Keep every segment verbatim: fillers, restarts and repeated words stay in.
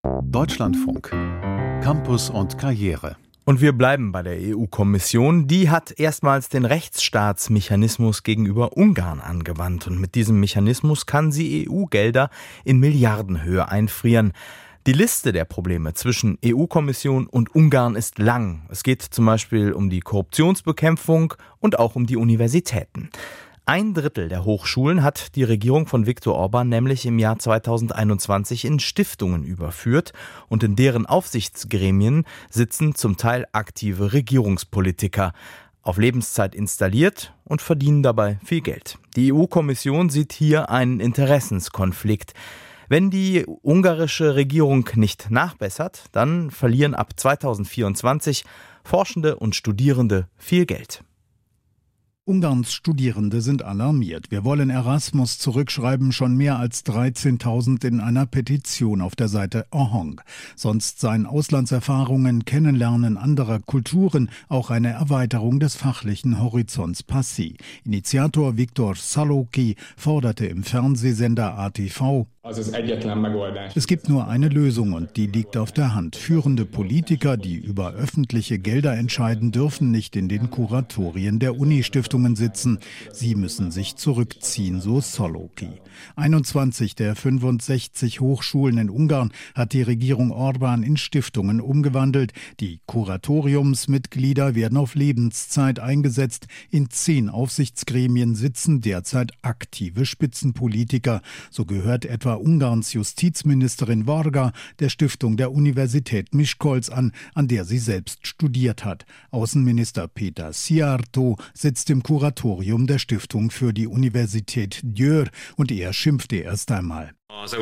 Deutschlandfunk. Campus und Karriere. Und wir bleiben bei der E U-Kommission. Die hat erstmals den Rechtsstaatsmechanismus gegenüber Ungarn angewandt. Und mit diesem Mechanismus kann sie E U-Gelder in Milliardenhöhe einfrieren. Die Liste der Probleme zwischen E U-Kommission und Ungarn ist lang. Es geht zum Beispiel um die Korruptionsbekämpfung und auch um die Universitäten. Ein Drittel der Hochschulen hat die Regierung von Viktor Orban nämlich im Jahr zweitausendeinundzwanzig in Stiftungen überführt und in deren Aufsichtsgremien sitzen zum Teil aktive Regierungspolitiker, auf Lebenszeit installiert und verdienen dabei viel Geld. Die E U-Kommission sieht hier einen Interessenskonflikt. Wenn die ungarische Regierung nicht nachbessert, dann verlieren ab zweitausendvierundzwanzig Forschende und Studierende viel Geld. Ungarns Studierende sind alarmiert. Wir wollen Erasmus zurückschreiben, schon mehr als dreizehntausend in einer Petition auf der Seite Ahong. Sonst seien Auslandserfahrungen, Kennenlernen anderer Kulturen auch eine Erweiterung des fachlichen Horizonts passé. Initiator Viktor Szalóki forderte im Fernsehsender A T V: Es gibt nur eine Lösung und die liegt auf der Hand. Führende Politiker, die über öffentliche Gelder entscheiden, dürfen nicht in den Kuratorien der Uni-Stiftungen sitzen. Sie müssen sich zurückziehen, so Szalóki. einundzwanzig der fünfundsechzig Hochschulen in Ungarn hat die Regierung Orban in Stiftungen umgewandelt. Die Kuratoriumsmitglieder werden auf Lebenszeit eingesetzt. In zehn Aufsichtsgremien sitzen derzeit aktive Spitzenpolitiker. So gehört etwa Ungarns Justizministerin Varga der Stiftung der Universität Miskolc an, an der sie selbst studiert hat. Außenminister Péter Szijjártó sitzt im Kuratorium der Stiftung für die Universität Győr und er schimpfte erst einmal.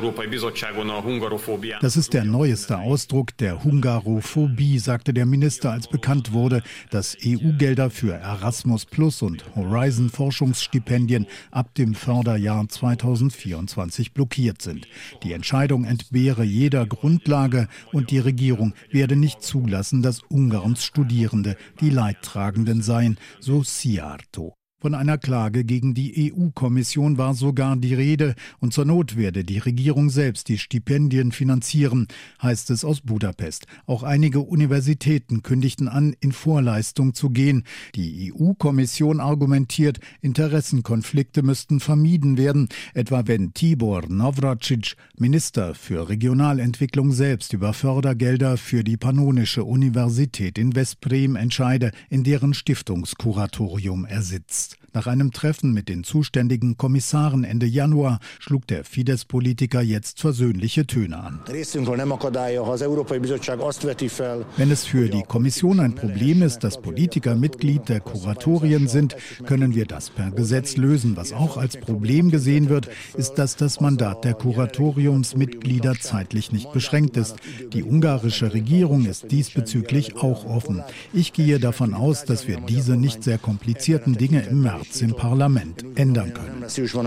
Das ist der neueste Ausdruck der Hungarophobie, sagte der Minister, als bekannt wurde, dass E U-Gelder für Erasmus Plus und Horizon-Forschungsstipendien ab dem Förderjahr zweitausendvierundzwanzig blockiert sind. Die Entscheidung entbehre jeder Grundlage und die Regierung werde nicht zulassen, dass Ungarns Studierende die Leidtragenden seien, so Szijjártó. Von einer Klage gegen die E U-Kommission war sogar die Rede und zur Not werde die Regierung selbst die Stipendien finanzieren, heißt es aus Budapest. Auch einige Universitäten kündigten an, in Vorleistung zu gehen. Die E U-Kommission argumentiert, Interessenkonflikte müssten vermieden werden, etwa wenn Tibor Navracsics, Minister für Regionalentwicklung, selbst über Fördergelder für die Pannonische Universität in Veszprém entscheide, in deren Stiftungskuratorium er sitzt. Nach einem Treffen mit den zuständigen Kommissaren Ende Januar schlug der Fidesz-Politiker jetzt versöhnliche Töne an. Wenn es für die Kommission ein Problem ist, dass Politiker Mitglied der Kuratorien sind, können wir das per Gesetz lösen. Was auch als Problem gesehen wird, ist, dass das Mandat der Kuratoriumsmitglieder zeitlich nicht beschränkt ist. Die ungarische Regierung ist diesbezüglich auch offen. Ich gehe davon aus, dass wir diese nicht sehr komplizierten Dinge im März im Parlament ändern können.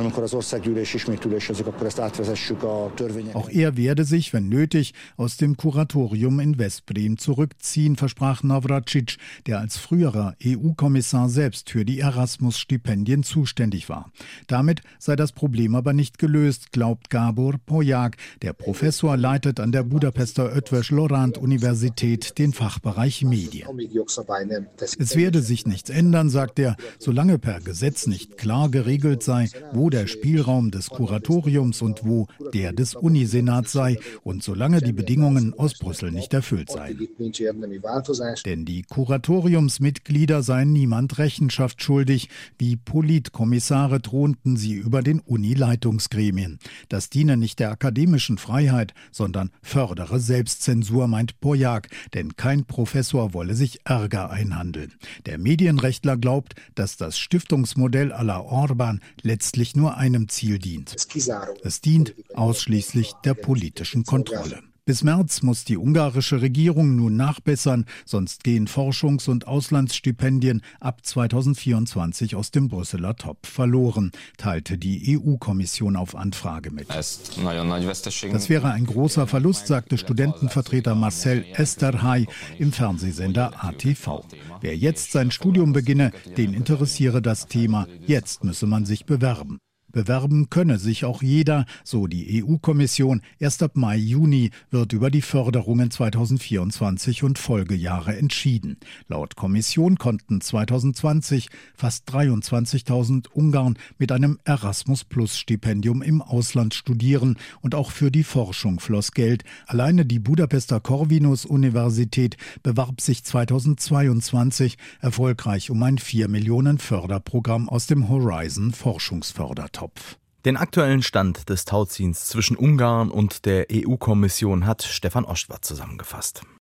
Auch er werde sich, wenn nötig, aus dem Kuratorium in Veszprém zurückziehen, versprach Navracsics, der als früherer E U-Kommissar selbst für die Erasmus-Stipendien zuständig war. Damit sei das Problem aber nicht gelöst, glaubt Gábor Polyák. Der Professor leitet an der Budapester Eötvös Loránd Universität den Fachbereich Medien. Es werde sich nichts ändern, sagt er, solange per Gesetz nicht klar geregelt sei, wo der Spielraum des Kuratoriums und wo der des Unisenats sei und solange die Bedingungen aus Brüssel nicht erfüllt seien. Denn die Kuratoriumsmitglieder seien niemand Rechenschaft schuldig. Wie Politkommissare thronten sie über den Unileitungsgremien. Das diene nicht der akademischen Freiheit, sondern fördere Selbstzensur, meint Polyák, denn kein Professor wolle sich Ärger einhandeln. Der Medienrechtler glaubt, dass das Stiftungsmodell à la Orban letztlich nur einem Ziel dient. Es dient ausschließlich der politischen Kontrolle. Bis März muss die ungarische Regierung nun nachbessern, sonst gehen Forschungs- und Auslandsstipendien ab zweitausendvierundzwanzig aus dem Brüsseler Topf verloren, teilte die E U-Kommission auf Anfrage mit. Das wäre ein großer Verlust, sagte Studentenvertreter Marcel Eszterhely im Fernsehsender A T V. Wer jetzt sein Studium beginne, den interessiere das Thema. Jetzt müsse man sich bewerben. Bewerben könne sich auch jeder, so die E U-Kommission. Erst ab Mai, Juni wird über die Förderungen zweitausendvierundzwanzig und Folgejahre entschieden. Laut Kommission konnten zweitausendzwanzig fast dreiundzwanzigtausend Ungarn mit einem Erasmus-Plus-Stipendium im Ausland studieren und auch für die Forschung floss Geld. Alleine die Budapester Corvinus-Universität bewarb sich zweitausendzweiundzwanzig erfolgreich um ein vier Millionen Förderprogramm aus dem Horizon-Forschungsfördertopf. Den aktuellen Stand des Tauziehens zwischen Ungarn und der E U-Kommission hat Stefan Ostwart zusammengefasst.